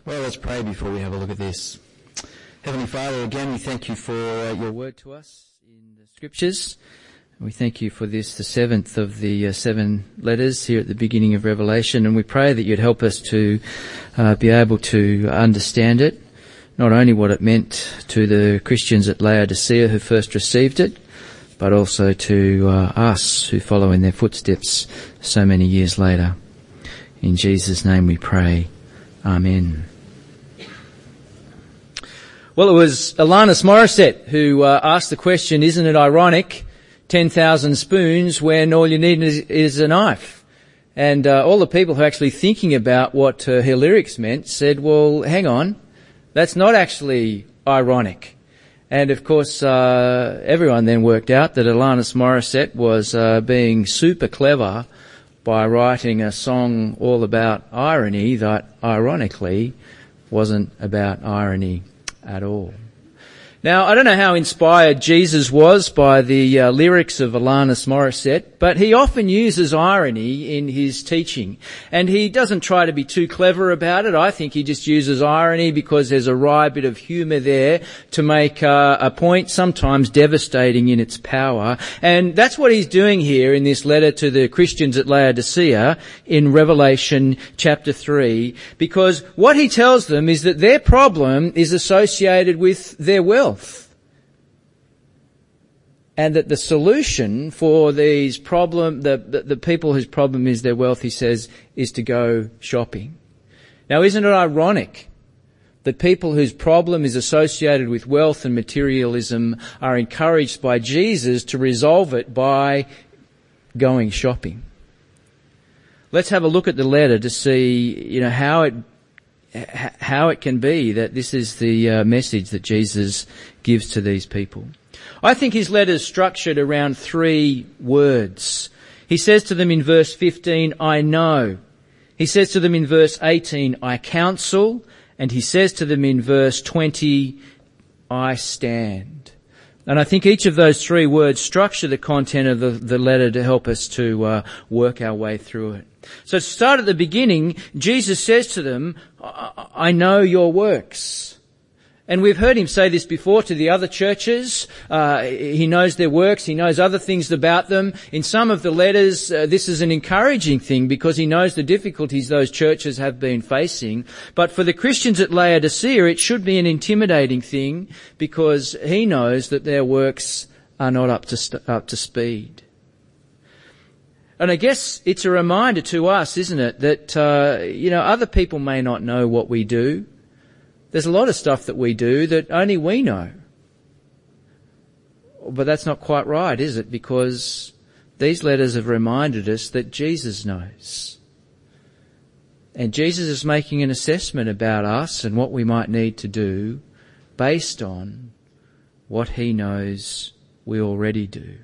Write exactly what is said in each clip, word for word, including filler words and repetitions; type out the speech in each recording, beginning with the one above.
Well, let's pray before we have a look at this. Heavenly Father, again, we thank you for uh, your word to us in the Scriptures. We thank you for this, the seventh of the uh, seven letters here at the beginning of Revelation, and we pray that you'd help us to uh, be able to understand it, not only what it meant to the Christians at Laodicea who first received it, but also to uh, us who follow in their footsteps so many years later. In Jesus' name we pray. Amen. Well, it was Alanis Morissette who uh, asked the question, isn't it ironic, ten thousand spoons when all you need is, is a knife? And uh, all the people who are actually thinking about what uh, her lyrics meant said, well, hang on, that's not actually ironic. And of course, uh, everyone then worked out that Alanis Morissette was uh, being super clever by writing a song all about irony that ironically wasn't about irony at all. Now, I don't know how inspired Jesus was by the uh, lyrics of Alanis Morissette, but he often uses irony in his teaching. And he doesn't try to be too clever about it. I think he just uses irony because there's a wry bit of humour there to make uh, a point, sometimes devastating in its power. And that's what he's doing here in this letter to the Christians at Laodicea in Revelation chapter three, because what he tells them is that their problem is associated with their wealth. And that the solution for these problem, the, the, the people whose problem is their wealth, he says, is to go shopping. Now, isn't it ironic that people whose problem is associated with wealth and materialism are encouraged by Jesus to resolve it by going shopping? Let's have a look at the letter to see, you know, how it how it can be that this is the uh, message that Jesus gives to these people. I think his letter is structured around three words. He says to them in verse fifteen, I know. He says to them in verse eighteen, I counsel. And he says to them in verse twenty, I stand. And I think each of those three words structure the content of the, the letter to help us to uh, work our way through it. So to start at the beginning, Jesus says to them, I, I know your works. And we've heard him say this before to the other churches. Uh, he knows their works. He knows other things about them. In some of the letters, uh, this is an encouraging thing because he knows the difficulties those churches have been facing. But for the Christians at Laodicea, it should be an intimidating thing because he knows that their works are not up to st- up to speed. And I guess it's a reminder to us, isn't it, that, uh, you know, other people may not know what we do. There's a lot of stuff that we do that only we know. But that's not quite right, is it? Because these letters have reminded us that Jesus knows. And Jesus is making an assessment about us and what we might need to do based on what he knows we already do.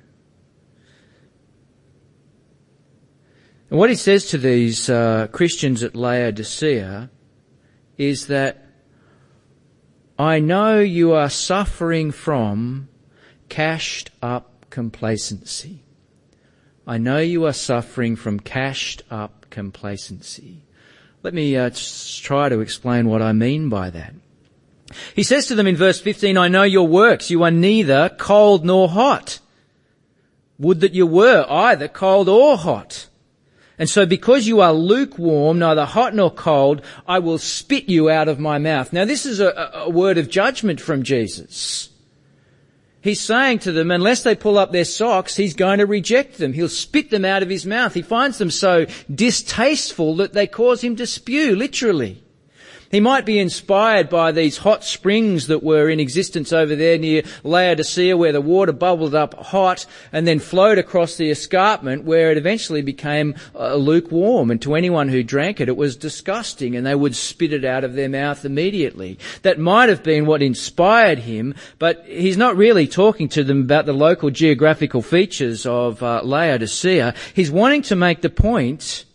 And what he says to these uh, Christians at Laodicea is that I know you are suffering from cashed up complacency. I know you are suffering from cashed up complacency. Let me uh, try to explain what I mean by that. He says to them in verse fifteen, I know your works. You are neither cold nor hot. Would that you were either cold or hot. And so because you are lukewarm, neither hot nor cold, I will spit you out of my mouth. Now this is a, a word of judgment from Jesus. He's saying to them, unless they pull up their socks, he's going to reject them. He'll spit them out of his mouth. He finds them so distasteful that they cause him to spew, literally. He might be inspired by these hot springs that were in existence over there near Laodicea, where the water bubbled up hot and then flowed across the escarpment, where it eventually became uh, lukewarm. And to anyone who drank it, it was disgusting, and they would spit it out of their mouth immediately. That might have been what inspired him, but he's not really talking to them about the local geographical features of uh, Laodicea. He's wanting to make the point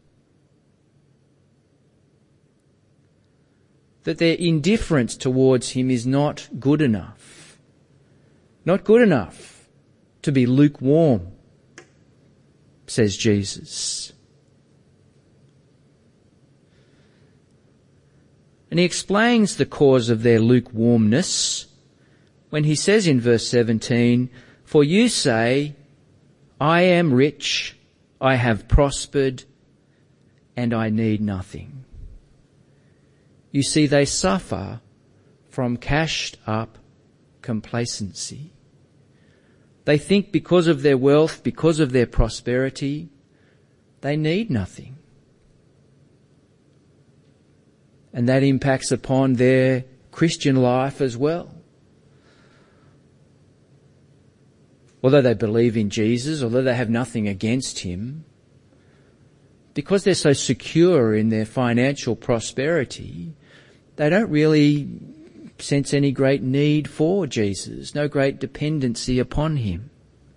that their indifference towards him is not good enough. Not good enough to be lukewarm, says Jesus. And he explains the cause of their lukewarmness when he says in verse seventeen, "For you say, I am rich, I have prospered, and I need nothing." You see, they suffer from cashed up complacency. They think because of their wealth, because of their prosperity, they need nothing. And that impacts upon their Christian life as well. Although they believe in Jesus, although they have nothing against him, because they're so secure in their financial prosperity, they don't really sense any great need for Jesus, no great dependency upon him.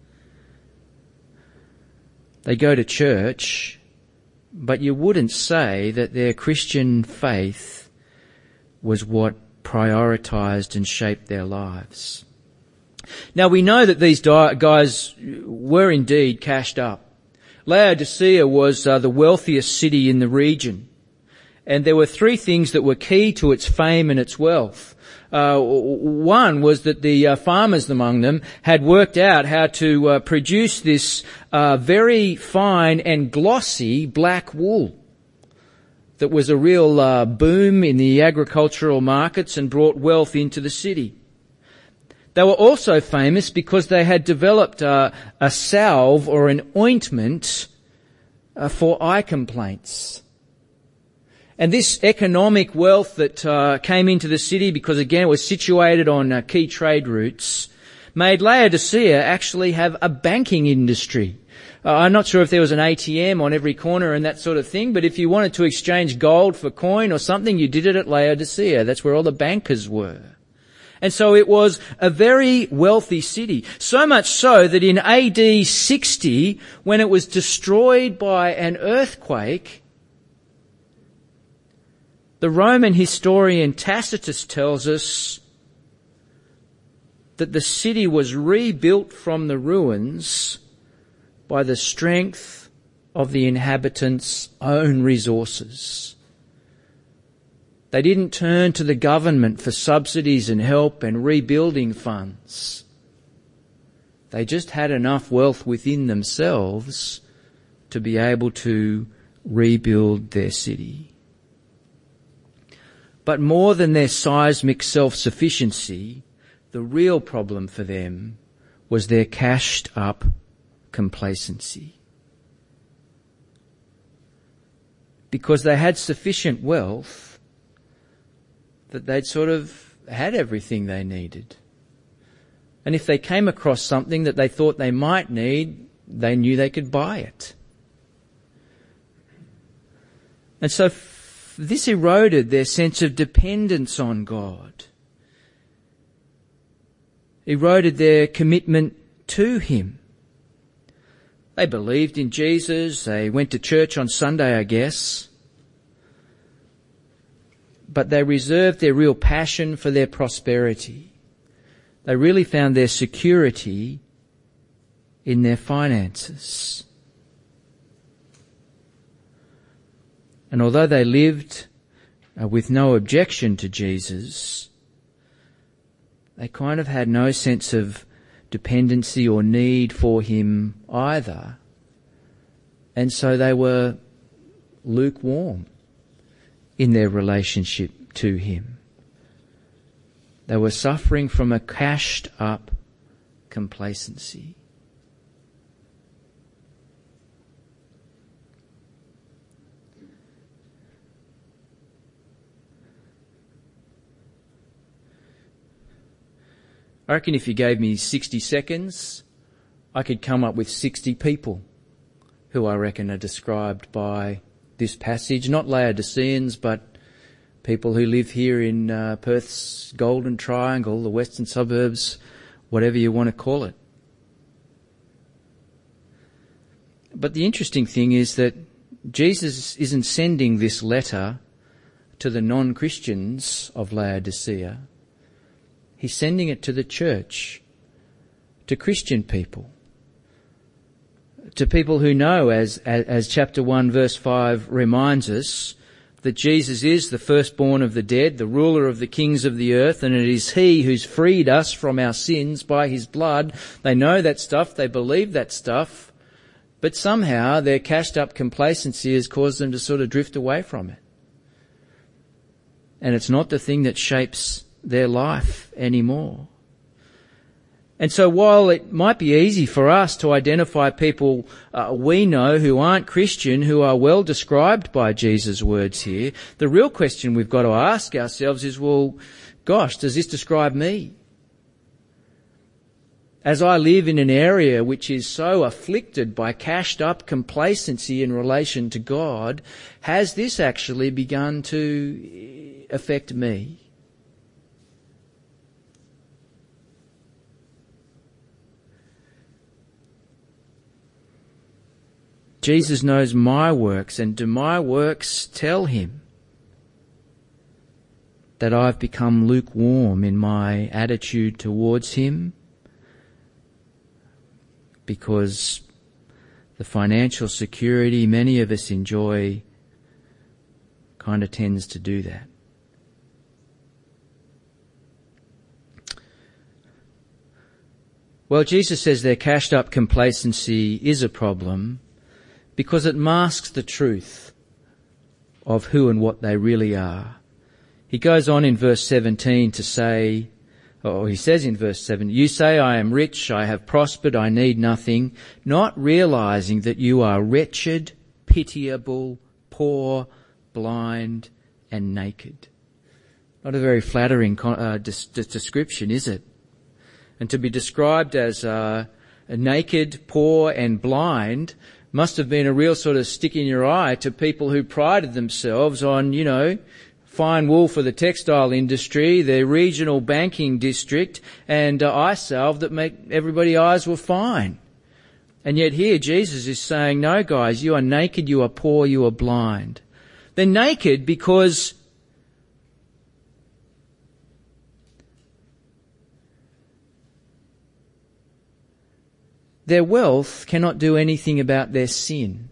They go to church, but you wouldn't say that their Christian faith was what prioritized and shaped their lives. Now we know that these guys were indeed cashed up. Laodicea was uh, the wealthiest city in the region. And there were three things that were key to its fame and its wealth. Uh, one was that the uh, farmers among them had worked out how to uh, produce this uh, very fine and glossy black wool that was a real uh, boom in the agricultural markets and brought wealth into the city. They were also famous because they had developed uh, a salve or an ointment uh, for eye complaints. And this economic wealth that uh, came into the city, because again it was situated on uh, key trade routes, made Laodicea actually have a banking industry. Uh, I'm not sure if there was an A T M on every corner and that sort of thing, but if you wanted to exchange gold for coin or something, you did it at Laodicea. That's where all the bankers were. And so it was a very wealthy city. So much so that in A D sixty, when it was destroyed by an earthquake, the Roman historian Tacitus tells us that the city was rebuilt from the ruins by the strength of the inhabitants' own resources. They didn't turn to the government for subsidies and help and rebuilding funds. They just had enough wealth within themselves to be able to rebuild their city. But more than their seismic self-sufficiency, the real problem for them was their cashed up complacency. Because they had sufficient wealth that they'd sort of had everything they needed. And if they came across something that they thought they might need, they knew they could buy it. And so f- this eroded their sense of dependence on God. Eroded their commitment to him. They believed in Jesus, they went to church on Sunday, I guess. But they reserved their real passion for their prosperity. They really found their security in their finances. And although they lived uh, with no objection to Jesus, they kind of had no sense of dependency or need for him either. And so they were lukewarm in their relationship to him. They were suffering from a cashed up complacency. I reckon if you gave me sixty seconds, I could come up with sixty people who I reckon are described by this passage, not Laodiceans, but people who live here in uh, Perth's Golden Triangle, the western suburbs, whatever you want to call it. But the interesting thing is that Jesus isn't sending this letter to the non-Christians of Laodicea. He's sending it to the church, to Christian people, to people who know, as, as, as chapter one verse five reminds us, that Jesus is the firstborn of the dead, the ruler of the kings of the earth, and it is he who's freed us from our sins by his blood. They know that stuff, they believe that stuff, but somehow their cashed up complacency has caused them to sort of drift away from it. And it's not the thing that shapes their life anymore. And so while it might be easy for us to identify people uh, we know who aren't Christian, who are well described by Jesus' words here, the real question we've got to ask ourselves is, well, gosh, does this describe me? As I live in an area which is so afflicted by cashed up complacency in relation to God, has this actually begun to affect me? Jesus knows my works, and do my works tell him that I've become lukewarm in my attitude towards him? Because the financial security many of us enjoy kind of tends to do that. Well, Jesus says their cashed up complacency is a problem because it masks the truth of who and what they really are. He goes on in verse seventeen to say, or he says in verse seven, you say, I am rich, I have prospered, I need nothing, not realizing that you are wretched, pitiable, poor, blind, and naked. Not a very flattering uh, des- description, is it? And to be described as uh, naked, poor, and blind must have been a real sort of stick in your eye to people who prided themselves on, you know, fine wool for the textile industry, the regional banking district, and uh, eye salve that make everybody's eyes were fine. And yet here Jesus is saying, no guys, you are naked, you are poor, you are blind. They're naked because their wealth cannot do anything about their sin.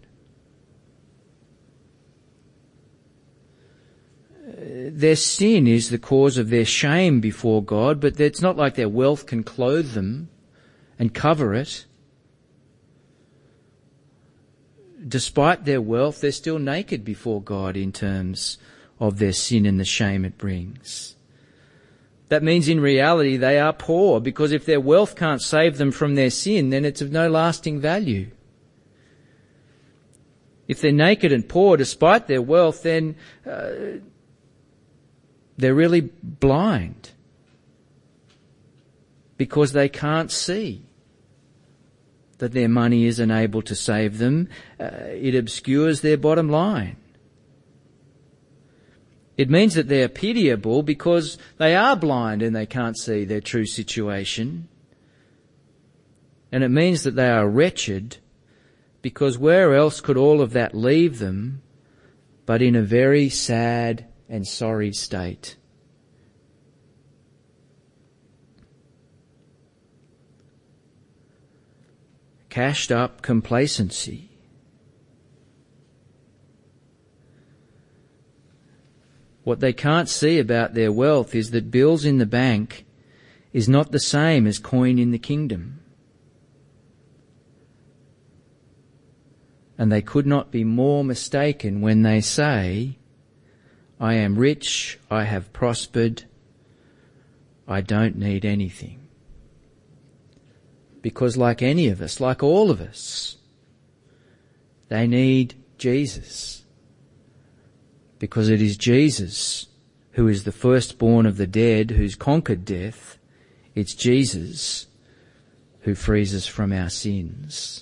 Their sin is the cause of their shame before God, but it's not like their wealth can clothe them and cover it. Despite their wealth, they're still naked before God in terms of their sin and the shame it brings. That means in reality they are poor, because if their wealth can't save them from their sin, then it's of no lasting value. If they're naked and poor despite their wealth, then uh, they're really blind because they can't see that their money isn't able to save them. Uh, it obscures their bottom line. It means that they are pitiable because they are blind and they can't see their true situation. And it means that they are wretched because where else could all of that leave them but in a very sad and sorry state. Cashed up complacency. What they can't see about their wealth is that bills in the bank is not the same as coin in the kingdom. And they could not be more mistaken when they say, I am rich, I have prospered, I don't need anything. Because like any of us, like all of us, they need Jesus. Because it is Jesus who is the firstborn of the dead, who's conquered death. It's Jesus who frees us from our sins.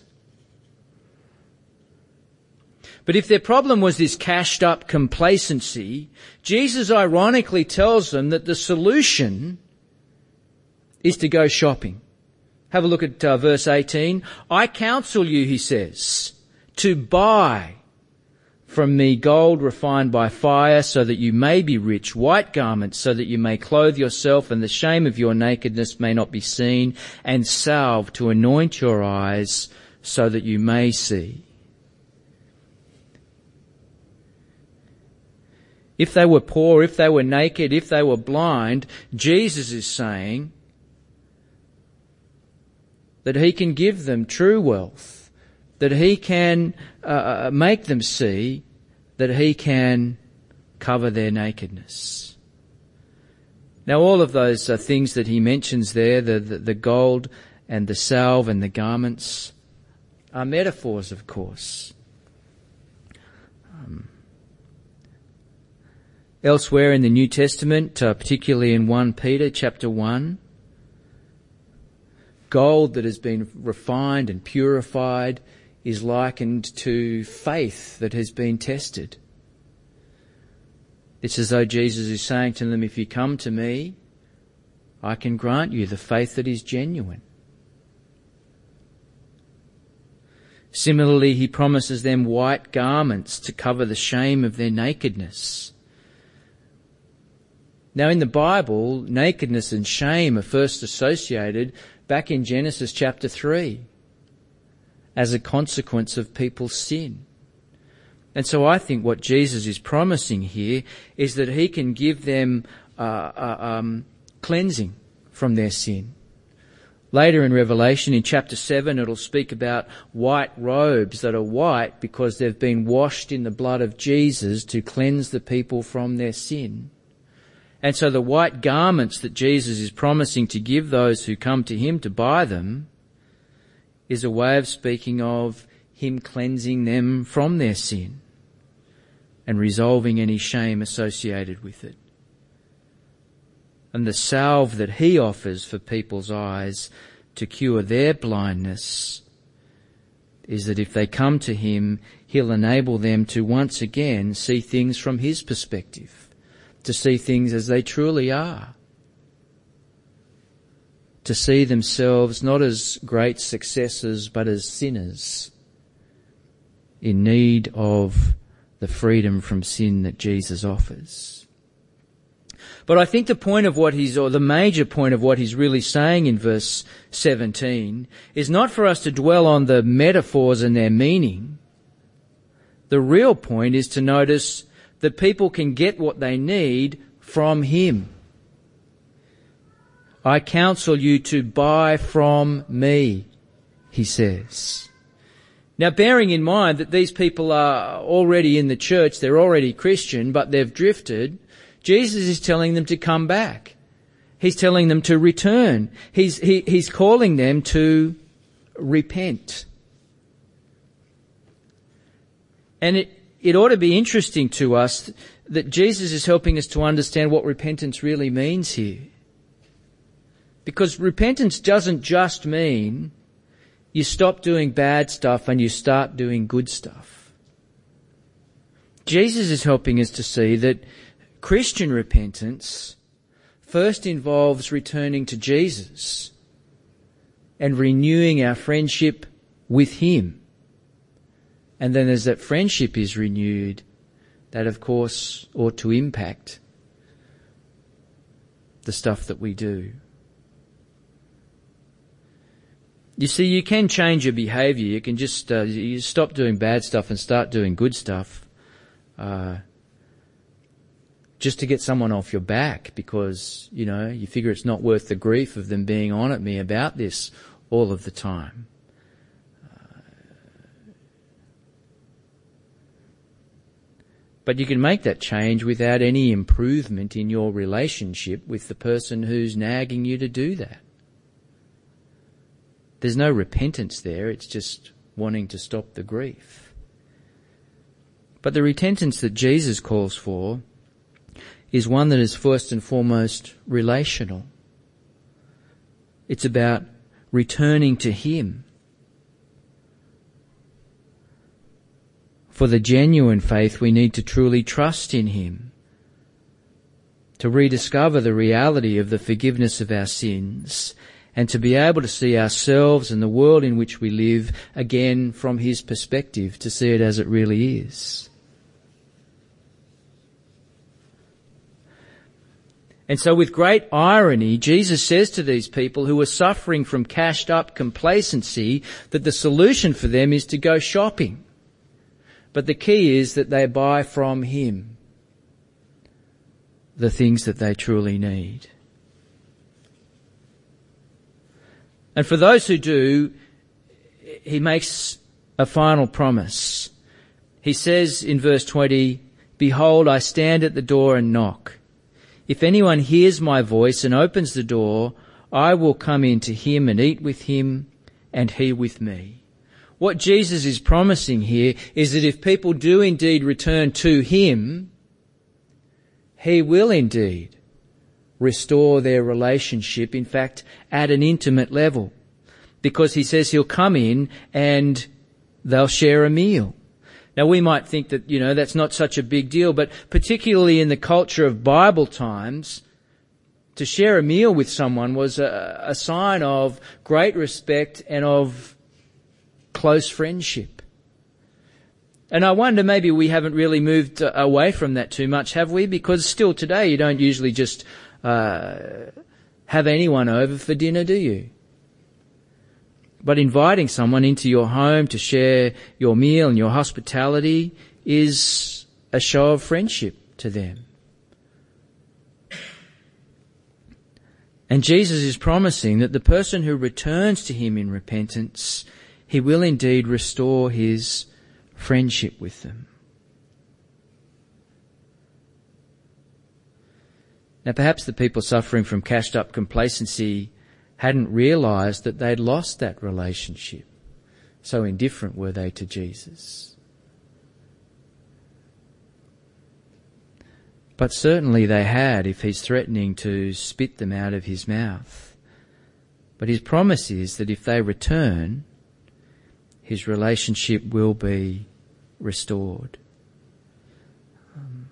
But if their problem was this cashed up complacency, Jesus ironically tells them that the solution is to go shopping. Have a look at uh, verse eighteen. I counsel you, he says, to buy from me gold refined by fire so that you may be rich, white garments so that you may clothe yourself and the shame of your nakedness may not be seen, and salve to anoint your eyes so that you may see. if they were poor, if they were naked, if they were blind, Jesus is saying that he can give them true wealth, that he can uh, make them see, that he can cover their nakedness. Now all of those uh, things that he mentions there, the, the, the gold and the salve and the garments, are metaphors, of course. Um, elsewhere in the New Testament, uh, particularly in First Peter chapter one, gold that has been refined and purified is likened to faith that has been tested. It's as though Jesus is saying to them, if you come to me, I can grant you the faith that is genuine. Similarly, he promises them white garments to cover the shame of their nakedness. Now in the Bible, nakedness and shame are first associated back in Genesis chapter three as a consequence of people's sin. And so I think what Jesus is promising here is that he can give them uh, uh, um, cleansing from their sin. Later in Revelation, in chapter seven, it'll speak about white robes that are white because they've been washed in the blood of Jesus to cleanse the people from their sin. And so the white garments that Jesus is promising to give those who come to him to buy them is a way of speaking of him cleansing them from their sin and resolving any shame associated with it. And the salve that he offers for people's eyes to cure their blindness is that if they come to him, he'll enable them to once again see things from his perspective, to see things as they truly are, to see themselves not as great successes but as sinners in need of the freedom from sin that Jesus offers. But I think the point of what he's, or the major point of what he's really saying in verse seventeen is not for us to dwell on the metaphors and their meaning. The real point is to notice that people can get what they need from him. I counsel you to buy from me, he says. Now, bearing in mind that these people are already in the church, they're already Christian, but they've drifted, Jesus is telling them to come back. He's telling them to return. He's, he, he's calling them to repent. And it, it ought to be interesting to us that Jesus is helping us to understand what repentance really means here. Because repentance doesn't just mean you stop doing bad stuff and you start doing good stuff. Jesus is helping us to see that Christian repentance first involves returning to Jesus and renewing our friendship with him. And then as that friendship is renewed, that of course ought to impact the stuff that we do. You see, you can change your behaviour. You can just uh, you stop doing bad stuff and start doing good stuff uh, just to get someone off your back because, you know, you figure it's not worth the grief of them being on at me about this all of the time. Uh, but you can make that change without any improvement in your relationship with the person who's nagging you to do that. There's no repentance there, it's just wanting to stop the grief. But the repentance that Jesus calls for is one that is first and foremost relational. It's about returning to him. For the genuine faith, we need to truly trust in him, to rediscover the reality of the forgiveness of our sins, and to be able to see ourselves and the world in which we live again from his perspective, to see it as it really is. And so with great irony, Jesus says to these people who are suffering from cashed up complacency that the solution for them is to go shopping. But the key is that they buy from him. the things that they truly need. And for those who do, he makes a final promise. He says in verse twenty, "Behold, I stand at the door and knock. If anyone hears my voice and opens the door, I will come in to him and eat with him and he with me." What Jesus is promising here is that if people do indeed return to him, he will indeed restore their relationship, in fact, at an intimate level. Because he says he'll come in and they'll share a meal. Now we might think that, you know, that's not such a big deal, but particularly in the culture of Bible times, to share a meal with someone was a, a sign of great respect and of close friendship. And I wonder maybe we haven't really moved away from that too much, have we? Because still today you don't usually just uh, have anyone over for dinner, do you? But inviting someone into your home to share your meal and your hospitality is a show of friendship to them. And Jesus is promising that the person who returns to him in repentance, he will indeed restore his friendship with them. Now perhaps the people suffering from cashed up complacency hadn't realised that they'd lost that relationship. So indifferent were they to Jesus. But certainly they had, if he's threatening to spit them out of his mouth. But his promise is that if they return, his relationship will be restored. Um,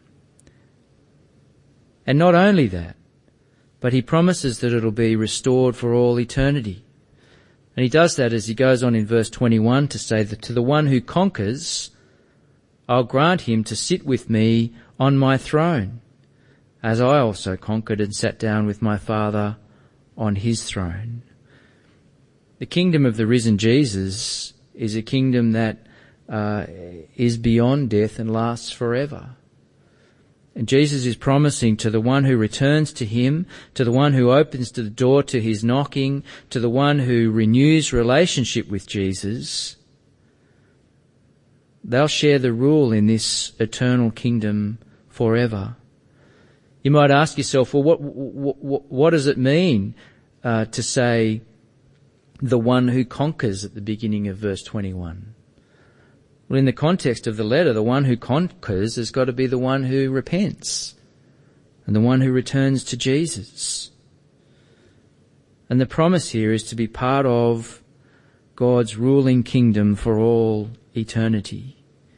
and not only that, but he promises that it'll be restored for all eternity. And he does that as he goes on in verse twenty-one to say that to the one who conquers, I'll grant him to sit with me on my throne, as I also conquered and sat down with my Father on his throne. The kingdom of the risen Jesus is a kingdom that uh, is beyond death and lasts forever. And Jesus is promising to the one who returns to him, to the one who opens the door to his knocking, to the one who renews relationship with Jesus, they'll share the rule in this eternal kingdom forever. You might ask yourself, well, what what, what does it mean uh, to say the one who conquers at the beginning of verse twenty-one? Well, in the context of the letter, the one who conquers has got to be the one who repents and the one who returns to Jesus. And the promise here is to be part of God's ruling kingdom for all eternity.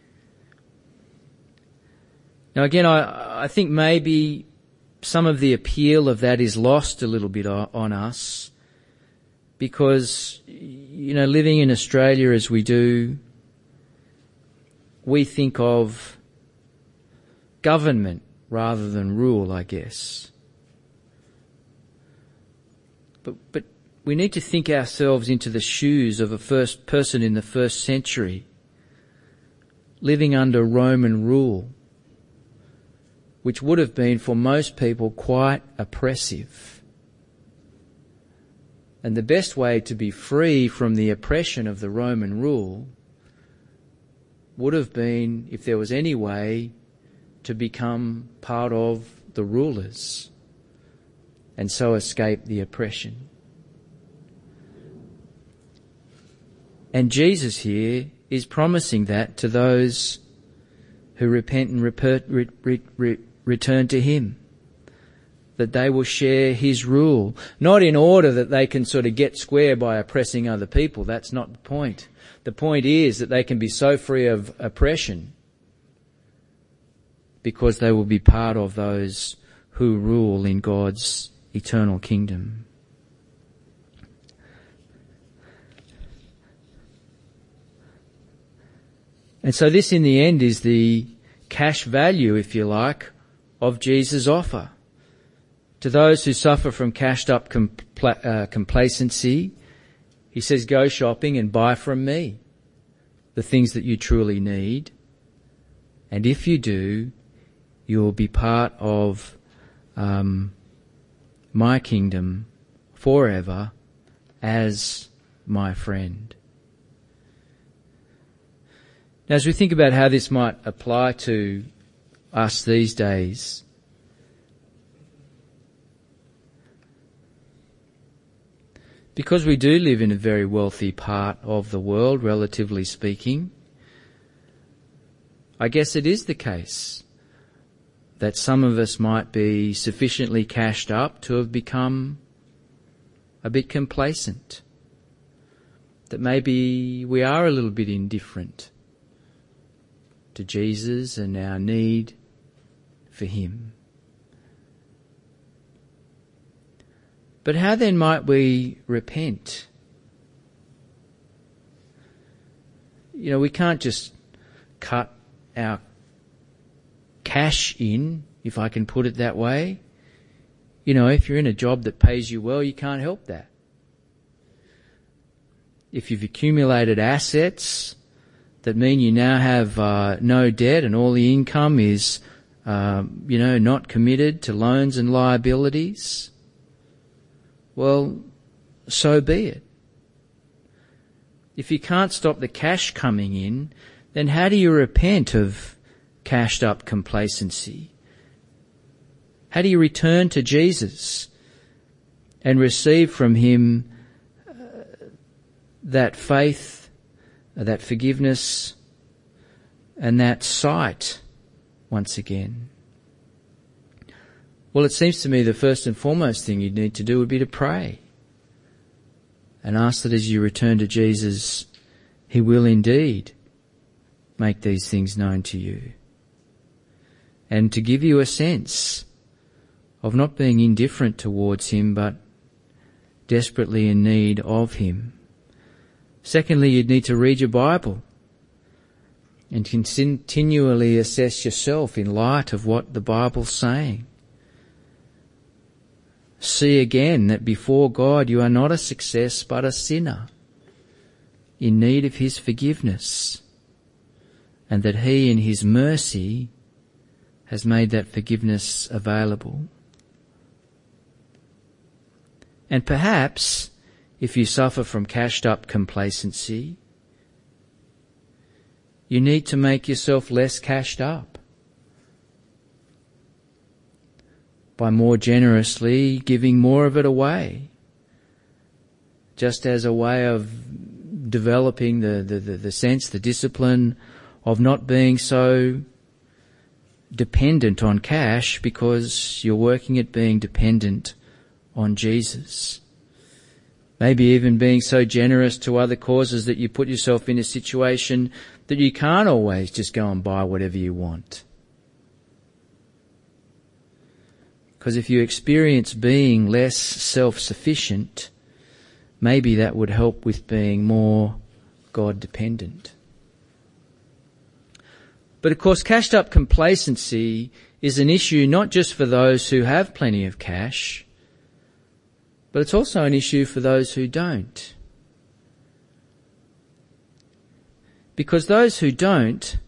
Now again, I, I think maybe some of the appeal of that is lost a little bit on us because, you know, living in Australia as we do, we think of government rather than rule, I guess. But, but we need to think ourselves into the shoes of a first person in the first century, living under Roman rule, which would have been for most people quite oppressive. And the best way to be free from the oppression of the Roman rule would have been, if there was any way, to become part of the rulers and so escape the oppression. And Jesus here is promising that to those who repent and repert, re, re, re, return to him, that they will share his rule, not in order that they can sort of get square by oppressing other people. That's not the point. The point is that they can be so free of oppression because they will be part of those who rule in God's eternal kingdom. And so this in the end is the cash value, if you like, of Jesus' offer. To those who suffer from cashed up compla- uh, complacency, he says, go shopping and buy from me the things that you truly need. And if you do, you will be part of um, my kingdom forever as my friend. Now, as we think about how this might apply to us these days, because we do live in a very wealthy part of the world, relatively speaking, I guess it is the case that some of us might be sufficiently cashed up to have become a bit complacent, that maybe we are a little bit indifferent to Jesus and our need for him. But how then might we repent? You know, we can't just cut our cash in, if I can put it that way. You know, if you're in a job that pays you well, you can't help that. If you've accumulated assets that mean you now have uh, no debt and all the income is, um, you know, not committed to loans and liabilities, well, so be it. If you can't stop the cash coming in, then how do you repent of cashed up complacency? How do you return to Jesus and receive from him uh, that faith, uh, that forgiveness, and that sight once again? Well, it seems to me the first and foremost thing you'd need to do would be to pray and ask that as you return to Jesus, he will indeed make these things known to you, and to give you a sense of not being indifferent towards him, but desperately in need of him. Secondly, you'd need to read your Bible and continually assess yourself in light of what the Bible's saying. See again that before God you are not a success but a sinner in need of his forgiveness, and that he in his mercy has made that forgiveness available. And perhaps if you suffer from cashed up complacency, you need to make yourself less cashed up by more generously giving more of it away, just as a way of developing the, the, the, the sense, the discipline of not being so dependent on cash, because you're working at being dependent on Jesus. Maybe even being so generous to other causes that you put yourself in a situation that you can't always just go and buy whatever you want. Because if you experience being less self-sufficient, maybe that would help with being more God-dependent. But of course, cashed up complacency is an issue not just for those who have plenty of cash, but it's also an issue for those who don't. Because those who don't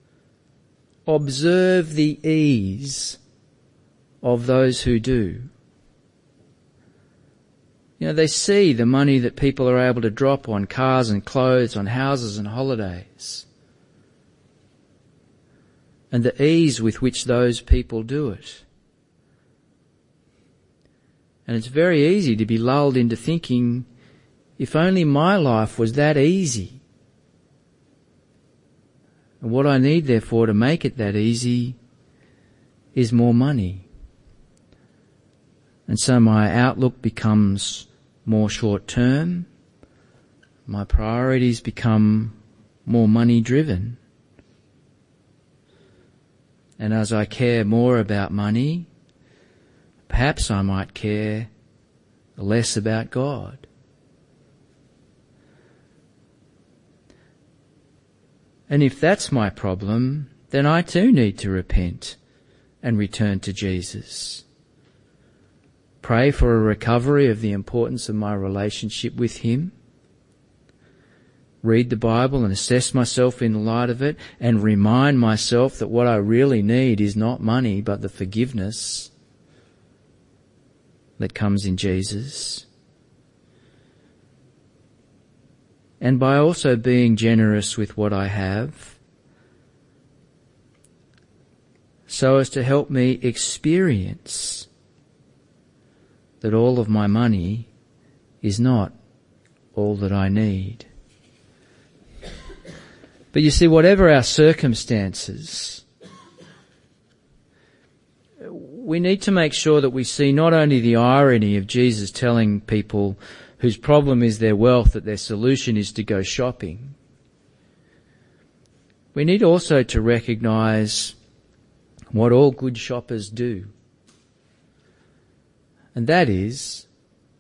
observe the ease of those who do. You know, they see the money that people are able to drop on cars and clothes, on houses and holidays, and the ease with which those people do it. And it's very easy to be lulled into thinking, if only my life was that easy. And what I need, therefore, to make it that easy is more money. And so my outlook becomes more short-term. My priorities become more money-driven. And as I care more about money, perhaps I might care less about God. And if that's my problem, then I too need to repent and return to Jesus. Pray for a recovery of the importance of my relationship with him. Read the Bible and assess myself in the light of it, and remind myself that what I really need is not money but the forgiveness that comes in Jesus, and by also being generous with what I have, so as to help me experience that all of my money is not all that I need. But you see, whatever our circumstances, we need to make sure that we see not only the irony of Jesus telling people whose problem is their wealth that their solution is to go shopping. We need also to recognise what all good shoppers do. And that is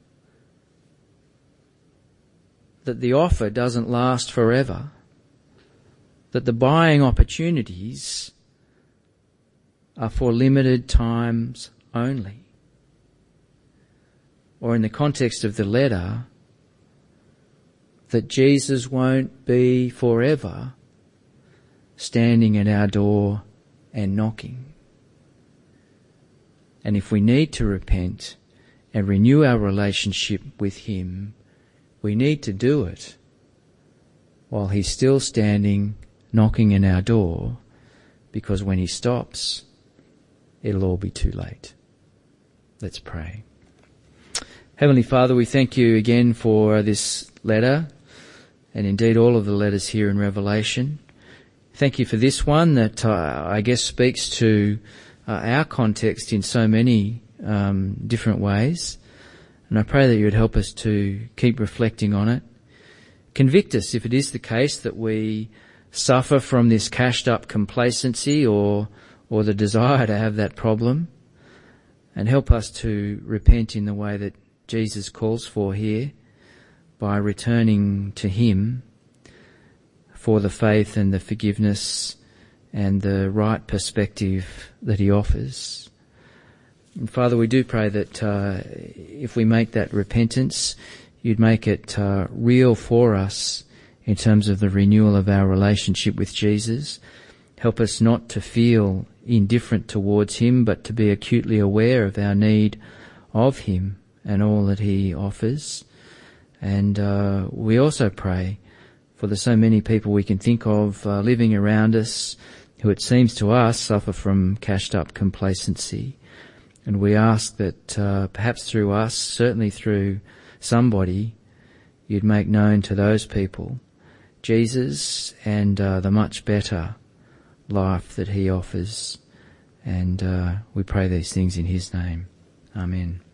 that the offer doesn't last forever, that the buying opportunities are for limited times only. Or in the context of the letter, that Jesus won't be forever standing at our door and knocking. And if we need to repent and renew our relationship with him, we need to do it while he's still standing knocking in our door, because when he stops, it'll all be too late. Let's pray. Heavenly Father, we thank you again for this letter, and indeed all of the letters here in Revelation. Thank you for this one that uh, I guess speaks to uh, our context in so many um, different ways. And I pray that you would help us to keep reflecting on it. Convict us if it is the case that we suffer from this cashed up complacency or or the desire to have that problem, and help us to repent in the way that Jesus calls for here, by returning to him for the faith and the forgiveness and the right perspective that he offers. And Father, we do pray that uh, if we make that repentance, you'd make it uh, real for us in terms of the renewal of our relationship with Jesus. Help us not to feel indifferent towards him, but to be acutely aware of our need of him and all that he offers. And uh, we also pray for the so many people we can think of uh, living around us who, it seems to us, suffer from cashed up complacency. And we ask that uh, perhaps through us, certainly through somebody, you'd make known to those people Jesus and uh, the much better life that he offers. And uh, we pray these things in his name. Amen.